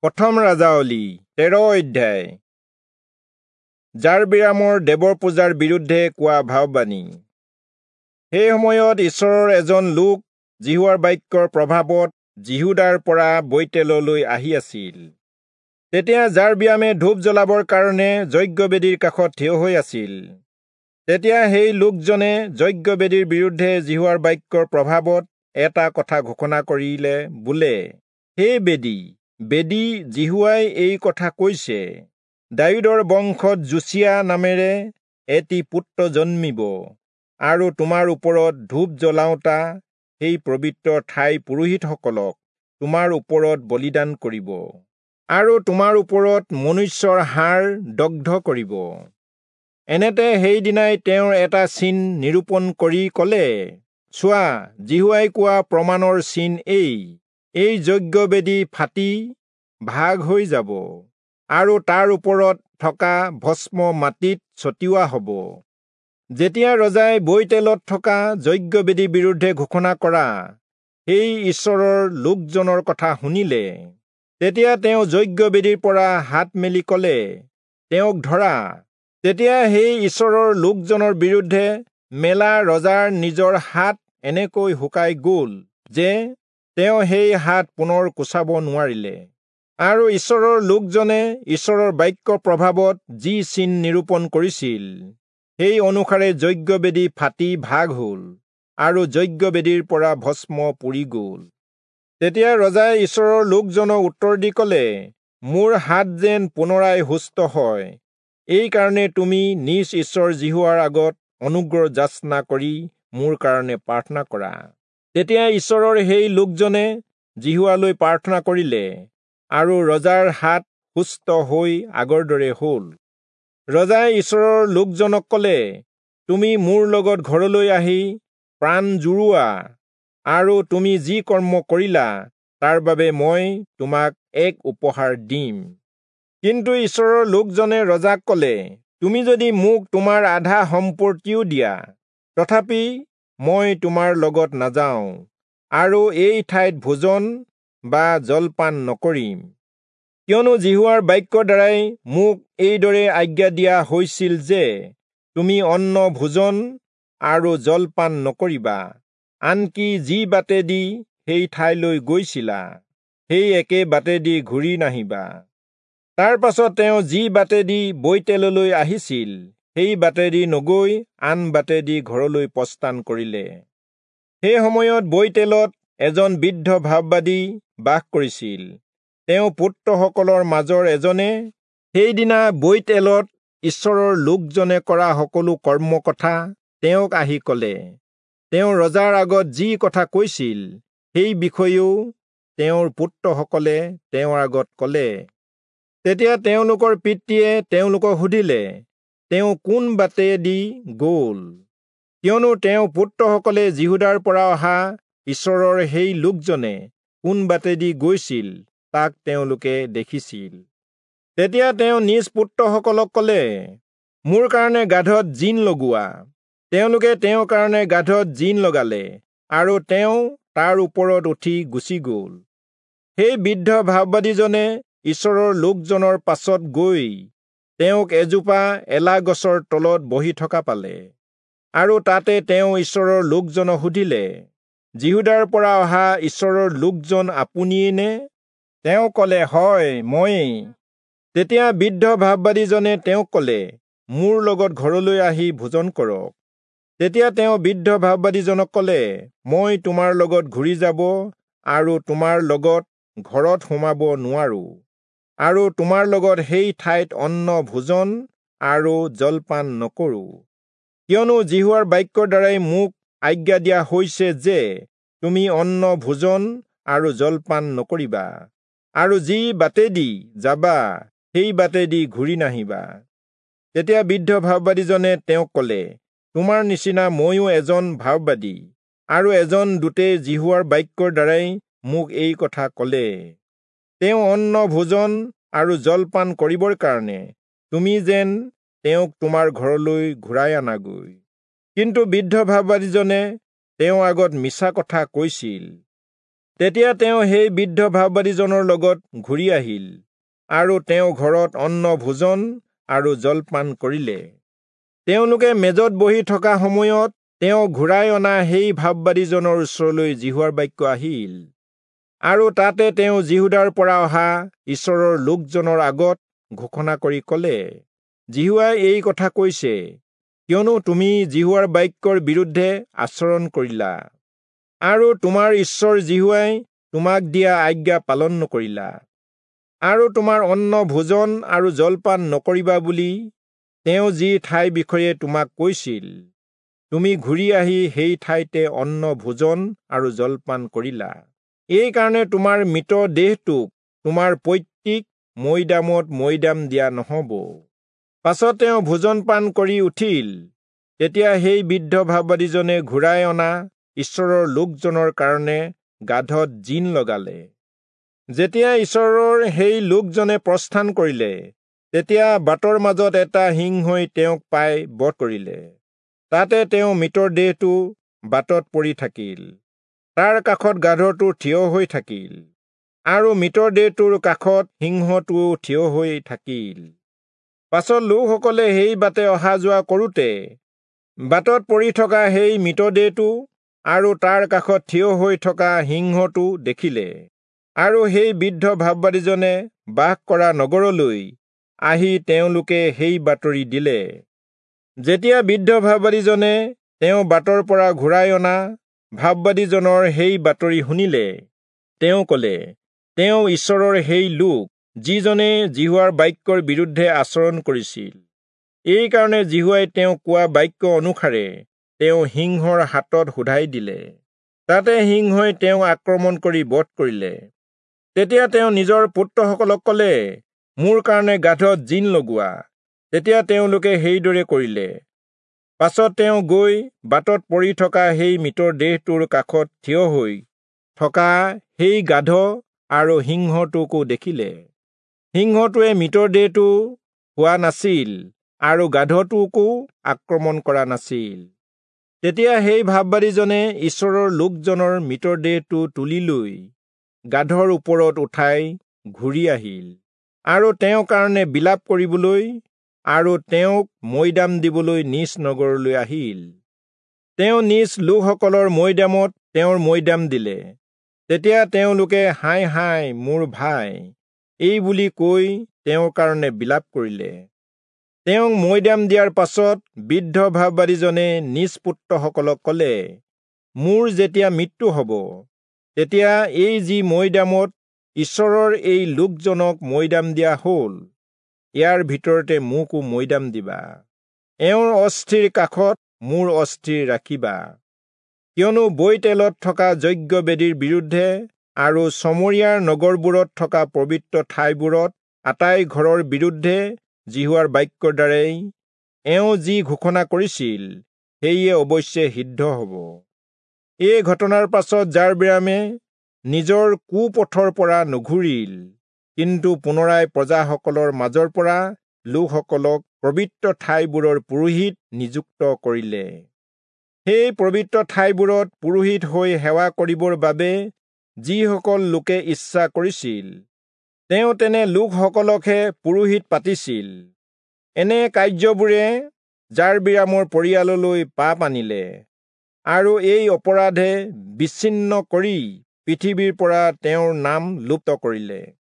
প্ৰথম ৰাজাৱলী 13 অধ্যায়। জাৰবিৰামৰ দেৱৰ পূজাৰ বিৰুদ্ধে কোৱা ভাৱবাণী। সেই সময়ত ঈশ্বৰৰ এজন লোক জিহুৱাৰ বাক্যৰ প্ৰভাৱত জিহুদাৰ পৰা বৈতেললৈ আহি আছিল। তেতিয়া জাৰবিৰামে ধূপ জ্বলাবৰ কাৰণে যজ্ঞবেদীৰ কাষত থিয় হৈ আছিল। তেতিয়া সেই লোকজনে যজ্ঞবেদীৰ বিৰুদ্ধে জিহুৱাৰ বাক্যৰ প্ৰভাৱত এটা কথা ঘোষণা কৰিলে বোলে, হে বেদী জিহুৱাই এই কথা কৈছে, দাউদৰ বংশত যোচিয়া নামেৰে এটি পুত্ৰ জন্মিব, আৰু তোমাৰ ওপৰত ধূপ জ্বলাওঁতা সেই পবিত্ৰ ঠাই পুৰোহিতসকলক তোমাৰ ওপৰত বলিদান কৰিব, আৰু তোমাৰ ওপৰত মনুষ্যৰ হাড় দগ্ধ কৰিব। এনেতে সেইদিনাই তেওঁৰ এটা চিন নিৰূপণ কৰি ক'লে, চোৱা, জিহুৱাই কোৱা প্ৰমাণৰ চিন এই যজ্ঞবেদী ফাটি ভাগ হৈ যাব, আৰু তাৰ ওপৰত থকা ভস্ম মাটিত ছটিওৱা হ'ব। যেতিয়া ৰজাই বৈতেলত থকা যজ্ঞবেদীৰ বিৰুদ্ধে ঘোষণা কৰা সেই ঈশ্বৰৰ লোকজনৰ কথা শুনিলে, তেতিয়া তেওঁ যজ্ঞবেদীৰ পৰা হাত মেলি ক'লে, তেওঁক ধৰা। তেতিয়া সেই ঈশ্বৰৰ লোকজনৰ বিৰুদ্ধে মেলা ৰজাৰ নিজৰ হাত এনেকৈ শুকাই গ'ল যে তেওঁ সেই হাত পুনৰ কোচাব নোৱাৰিলে। আৰু ঈশ্বৰৰ লোকজনে ঈশ্বৰৰ বাক্যৰ প্ৰভাৱত যি চিন নিৰূপণ কৰিছিল, সেই অনুসাৰে যজ্ঞবেদী ফাটি ভাগ হ'ল, আৰু যজ্ঞবেদীৰ পৰা ভস্ম পুৰি গ'ল। তেতিয়া ৰজাই ঈশ্বৰৰ লোকজনক উত্তৰ দি ক'লে, মোৰ হাত যেন পুনৰাই সুস্থ হয়, এই কাৰণে তুমি নিজ ঈশ্বৰ জিহুৱাৰ আগত অনুগ্ৰহ যাচনা কৰি মোৰ কাৰণে প্ৰাৰ্থনা কৰা। তেতিয়া ঈশ্বৰৰ সেই লোকজনে জিহুৱালৈ প্ৰাৰ্থনা কৰিলে, আৰু ৰজাৰ হাত সুস্থ হৈ আগৰ দৰে হ'ল। ৰজাই ঈশ্বৰৰ লোকজনক ক'লে, তুমি মোৰ লগত ঘৰলৈ আহি প্ৰাণ জুৰুওৱা, আৰু তুমি যি কৰ্ম কৰিলা তাৰ বাবে মই তোমাক এক উপহাৰ দিম। কিন্তু ঈশ্বৰৰ লোকজনে ৰজাক ক'লে, তুমি যদি মোক তোমাৰ আধা সম্পত্তিও দিয়া, তথাপি মই তোমাৰ লগত নাযাওঁ, আৰু এই ঠাইত ভোজন বা জলপান নকৰিম। কিয়নো জিহুৱাৰ বাক্যৰ দ্বাৰাই মোক এইদৰে আজ্ঞা দিয়া হৈছিল যে তুমি অন্ন ভোজন আৰু জলপান নকৰিবা, আনকি যি বাটেদি সেই ঠাইলৈ গৈছিলা সেই একে বাটেদি ঘূৰি নাহিবা। তাৰ পাছত তেওঁ যি বাটেদি বৈতেললৈ আহিছিল সেই বাটেদি নগৈ আন বাটেদি ঘৰলৈ প্ৰস্থান কৰিলে। সেই সময়ত বৈতেলত এজন বৃদ্ধ ভাৱবাদী বাস কৰিছিল। তেওঁ পুত্ৰসকলৰ মাজৰ এজনে সেইদিনা বৈতেলত ঈশ্বৰৰ লোকজনে কৰা সকলো কৰ্ম কথা তেওঁক আহি ক'লে। তেওঁ ৰজাৰ আগত যি কথা কৈছিল সেই বিষয়েও তেওঁৰ পুত্ৰসকলে তেওঁৰ আগত ক'লে। তেতিয়া তেওঁলোকৰ পিতৃয়ে তেওঁলোকক সুধিলে, তেওঁ কোন বাটেদি গ'ল? কিয়নো তেওঁ পুত্ৰসকলে জিহুদাৰ পৰা অহা ঈশ্বৰৰ সেই লোকজনে কোন বাটেদি গৈছিল তাক তেওঁলোকে দেখিছিল। তেতিয়া তেওঁ নিজ পুত্ৰসকলক ক'লে, মোৰ কাৰণে গাধত জিন লগোৱা। তেওঁলোকে তেওঁৰ কাৰণে গাধত জিন লগালে, আৰু তেওঁ তাৰ ওপৰত উঠি গুচি গ'ল। সেই বৃদ্ধ ভাৱবাদীজনে ঈশ্বৰৰ লোকজনৰ পাছত গৈ তেওঁক এজোপা এলা গছৰ তলত বহি থকা পালে, আৰু তাতে তেওঁ ঈশ্বৰৰ লোকজনক সুধিলে, জিহুদাৰ পৰা অহা ঈশ্বৰৰ লোকজন আপুনিয়ে নে? তেওঁ ক'লে, হয়, ময়েই। তেতিয়া বৃদ্ধ ভাৱবাদীজনে তেওঁক ক'লে, মোৰ লগত ঘৰলৈ আহি ভোজন কৰক। তেতিয়া তেওঁ বৃদ্ধ ভাৱবাদীজনক ক'লে, মই তোমাৰ লগত ঘূৰি যাব আৰু তোমাৰ লগত ঘৰত সোমাব নোৱাৰো, আৰু তোমাৰ লগত সেই ঠাইত অন্ন ভোজন আৰু জলপান নকৰো। কিয়নো জিহুৱাৰ বাক্যৰ দ্বাৰাই মোক আজ্ঞা দিয়া হৈছে যে তুমি অন্ন ভোজন আৰু জলপান নকৰিবা, আৰু যি বাটেদি যাবা সেই বাটেদি ঘূৰি নাহিবা। তেতিয়া বৃদ্ধ ভাৱবাদীজনে তেওঁক ক'লে, তোমাৰ নিচিনা ময়ো এজন ভাৱবাদী, আৰু এজন দূতে জিহুৱাৰ বাক্যৰ দ্বাৰাই মোক এই কথা ক'লে। তেওঁ অন্ন ভোজন আৰু জলপান কৰিবৰ কাৰণে তুমি যেন তেওঁক তোমাৰ ঘৰলৈ ঘূৰাই আনাগৈ। কিন্তু বৃদ্ধ ভাৱবাদীজনে তেওঁৰ আগত মিছা কথা কৈছিল। তেতিয়া তেওঁ সেই বৃদ্ধ ভাৱবাদীজনৰ লগত ঘূৰি আহিল আৰু তেওঁ ঘৰত অন্ন ভোজন আৰু জলপান কৰিলে। তেওঁলোকে মেজত বহি থকা সময়ত তেওঁ ঘূৰাই অনা সেই ভাৱবাদীজনৰ ওচৰলৈ জিহুৱাৰ বাক্য আহিল। আৰু তাতে তেওঁ জিহুদাৰ পৰা অহা ঈশ্বৰৰ লোকজনৰ আগত ঘোষণা কৰি ক'লে, জিহুৱাই এই কথা কৈছে, কিয়নো তুমি জিহুৱাৰ বাক্যৰ বিৰুদ্ধে আচৰণ কৰিলা আৰু তোমাৰ ঈশ্বৰ জিহুৱাই তোমাক দিয়া আজ্ঞা পালন নকৰিলা আৰু তোমাৰ অন্ন ভোজন আৰু জলপান নকৰিবা বুলি তেওঁ যি ঠাইৰ বিষয়ে তোমাক কৈছিল, তুমি ঘূৰি আহি সেই ঠাইতে অন্ন ভোজন আৰু জলপান কৰিলা। এই কাৰণে তোমাৰ মৃত দেহটোক তোমাৰ পৈতৃক মৈদামত মৈদাম দিয়া নহ'ব। পাছত তেওঁ ভোজন পান কৰি উঠিল। তেতিয়া সেই বৃদ্ধ ভাৱবাদীজনে ঘূৰাই অনা ঈশ্বৰৰ লোকজনৰ কাৰণে গাধত জিন লগালে। যেতিয়া ঈশ্বৰৰ সেই লোকজনে প্ৰস্থান কৰিলে, তেতিয়া বাটৰ মাজত এটা সিংহই তেওঁক পাই বধ কৰিলে। তাতে তেওঁ মৃতৰ দেহটো বাটত পৰি থাকিল। তাৰ কাষত গাধটো থিয় হৈ থাকিল আৰু মৃতৰ দেহটোৰ কাষত সিংহটোও থিয় হৈ থাকিল। পাছত লোকসকলে সেই বাটে অহা যোৱা কৰোঁতে বাটত পৰি থকা সেই মৃতদেহটো আৰু তাৰ কাষত থিয় হৈ থকা সিংহটো দেখিলে আৰু সেই বৃদ্ধ ভাৱবাদীজনে বাস কৰা নগৰলৈ আহি তেওঁলোকে সেই বাতৰি দিলে। যেতিয়া বৃদ্ধ ভাৱবাদীজনে তেওঁ বাটৰ পৰা ঘূৰাই অনা ভাৱবাদীজনৰ সেই বাতৰি শুনিলে, তেওঁ ক'লে, তেওঁ ঈশ্বৰৰ সেই লোক, যিজনে জিহুৱাৰ বাক্যৰ বিৰুদ্ধে আচৰণ কৰিছিল। এই কাৰণে জিহুৱাই তেওঁ কোৱা বাক্য অনুসাৰে তেওঁ সিংহৰ হাতত শোধাই দিলে। তাতে সিংহই তেওঁক আক্ৰমণ কৰি বধ কৰিলে। তেতিয়া তেওঁ নিজৰ পুত্ৰসকলক ক'লে, মোৰ কাৰণে গাধত জিন লগোৱা। তেতিয়া তেওঁলোকে সেইদৰে কৰিলে। পাছত তেওঁ গৈ বাটত পৰি থকা সেই মৃতৰ দেহটোৰ কাষত থিয় হৈ থকা সেই গাধ আৰু সিংহটোকো দেখিলে। সিংহটোৱে মৃতৰ দেহটো খোৱা নাছিল আৰু গাধটোকো আক্ৰমণ কৰা নাছিল। তেতিয়া সেই ভাৱবাদীজনে ঈশ্বৰৰ লোকজনৰ মৃতৰ দেহটো তুলি লৈ গাধৰ ওপৰত উঠাই ঘূৰি আহিল আৰু তেওঁৰ কাৰণে বিলাপ কৰিবলৈ আৰু তেওঁক মৈদাম দিবলৈ নিজ নগৰলৈ আহিল। তেওঁ নিজ লোকসকলৰ মৈদামত তেওঁৰ মৈদাম দিলে। তেতিয়া তেওঁলোকে হায় হায় মোৰ ভাই, এই বুলি কৈ তেওঁৰ কাৰণে বিলাপ কৰিলে। তেওঁক মৈদাম দিয়াৰ পাছত বৃদ্ধ ভাৱবাদীজনে নিজ পুত্ৰসকলক ক'লে, মোৰ যেতিয়া মৃত্যু হ'ব, তেতিয়া এই যি মৈদামত ঈশ্বৰৰ এই লোকজনক মৈদাম দিয়া হ'ল, ইয়াৰ ভিতৰতে মোকো মৈদাম দিবা। এওঁৰ অস্থিৰ কাষত মোৰ অস্থিৰ ৰাখিবা। কিয়নো বৈতেলত থকা যজ্ঞ বেদীৰ বিৰুদ্ধে আৰু চমৰীয়াৰ নগৰবোৰত থকা পবিত্ৰ ঠাইবোৰত আটাই ঘৰৰ বিৰুদ্ধে জিহুৱাৰ বাক্যৰ দ্বাৰাই এওঁ যি ঘোষণা কৰিছিল, সেয়ে অৱশ্যে সিদ্ধ হ'ব। এই ঘটনাৰ পাছত জাৰবিৰামে নিজৰ কুপথৰ পৰা নুঘূৰিল, কিন্তু পুনৰাই প্ৰজাসকলৰ মাজৰ পৰা লোকসকলক পবিত্ৰ ঠাইবোৰৰ পুৰোহিত নিযুক্ত কৰিলে। সেই পবিত্ৰ ঠাইবোৰত পুৰোহিত হৈ সেৱা কৰিবৰ বাবে যিসকল লোকে ইচ্ছা কৰিছিল, তেওঁ তেনে লোকসকলকহে পুৰোহিত পাতিছিল। এনে কাৰ্যবোৰে জাৰবিৰামৰ পৰিয়াললৈ পাপ আনিলে আৰু এই অপৰাধে বিচ্ছিন্ন কৰি পৃথিৱীৰ পৰা তেওঁৰ নাম লুপ্ত কৰিলে।